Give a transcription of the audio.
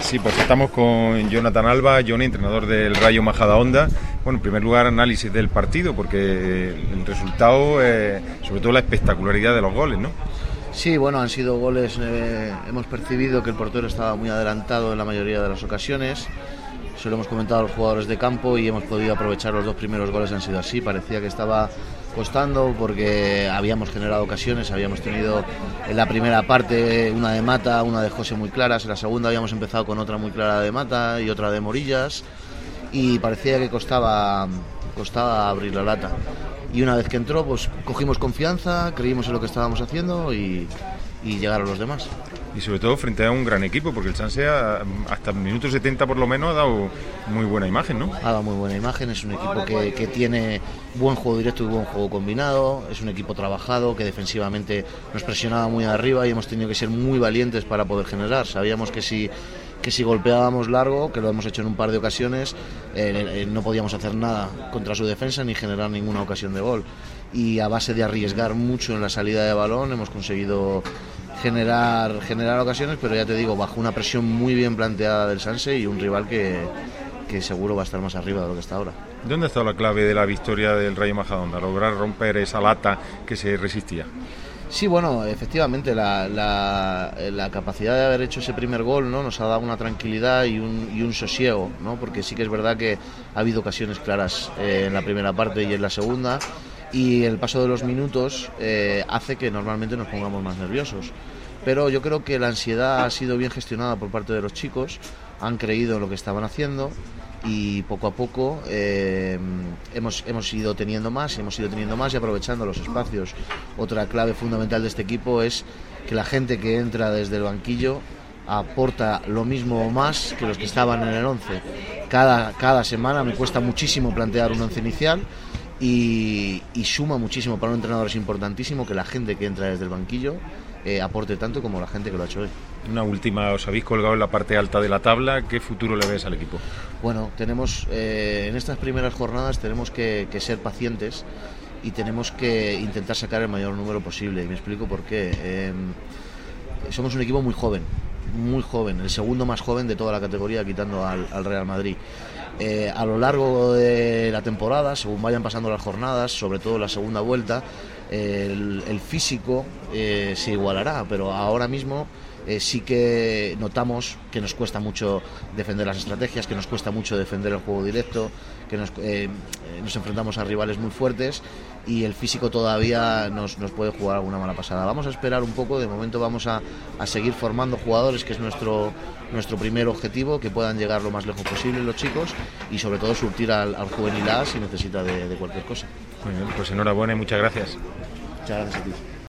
Sí, pues estamos con Jonathan Alba, Johnny, entrenador del Rayo Majadahonda. Bueno, en primer lugar, análisis del partido, porque el resultado, sobre todo la espectacularidad de los goles, ¿no? Sí, bueno, han sido goles, hemos percibido que el portero estaba muy adelantado en la mayoría de las ocasiones. Se lo hemos comentado a los jugadores de campo y hemos podido aprovechar los dos primeros goles, han sido así. Parecía que estaba costando porque habíamos generado ocasiones, habíamos tenido en la primera parte una de Mata, una de José muy claras, en la segunda habíamos empezado con otra muy clara de Mata y otra de Morillas y parecía que costaba abrir la lata. Y una vez que entró, pues cogimos confianza, creímos en lo que estábamos haciendo y llegaron los demás. Y sobre todo frente a un gran equipo, porque el Chansea hasta el minuto 70 por lo menos ha dado muy buena imagen, ¿no? Ha dado muy buena imagen, es un equipo que tiene buen juego directo y buen juego combinado, es un equipo trabajado, que defensivamente nos presionaba muy arriba y hemos tenido que ser muy valientes para poder generar. Sabíamos que si golpeábamos largo, que lo hemos hecho en un par de ocasiones, no podíamos hacer nada contra su defensa ni generar ninguna ocasión de gol. Y a base de arriesgar mucho en la salida de balón hemos conseguido generar ocasiones, pero ya te digo, bajo una presión muy bien planteada del Sanse y un rival que seguro va a estar más arriba de lo que está ahora. ¿Dónde ha estado la clave de la victoria del Rayo Majadahonda? Lograr romper esa lata que se resistía. Sí, bueno, efectivamente la capacidad de haber hecho ese primer gol, ¿no?, nos ha dado una tranquilidad y un sosiego, ¿no?, porque sí que es verdad que ha habido ocasiones claras en la primera parte y en la segunda, y el paso de los minutos hace que normalmente nos pongamos más nerviosos. Pero yo creo que la ansiedad ha sido bien gestionada por parte de los chicos, han creído en lo que estaban haciendo y poco a poco hemos ido teniendo más y aprovechando los espacios. Otra clave fundamental de este equipo es que la gente que entra desde el banquillo aporta lo mismo o más que los que estaban en el 11. Cada semana me cuesta muchísimo plantear un 11 inicial y suma muchísimo para un entrenador. Es importantísimo que la gente que entra desde el banquillo aporte tanto como la gente que lo ha hecho hoy. Una última, os habéis colgado en la parte alta de la tabla, ¿qué futuro le ves al equipo? Bueno, tenemos en estas primeras jornadas tenemos que ser pacientes y tenemos que intentar sacar el mayor número posible, y me explico por qué. Somos un equipo muy joven, el segundo más joven de toda la categoría, quitando al Real Madrid. A lo largo de la temporada, según vayan pasando las jornadas, sobre todo la segunda vuelta, el físico se igualará, pero ahora mismo sí que notamos que nos cuesta mucho defender las estrategias, que nos cuesta mucho defender el juego directo, que nos enfrentamos a rivales muy fuertes y el físico todavía nos puede jugar alguna mala pasada. Vamos a esperar un poco, de momento vamos a seguir formando jugadores, que es nuestro primer objetivo, que puedan llegar lo más lejos posible los chicos y sobre todo surtir al juvenil A si necesita de cualquier cosa. Muy bien, pues enhorabuena y muchas gracias. Muchas gracias a ti.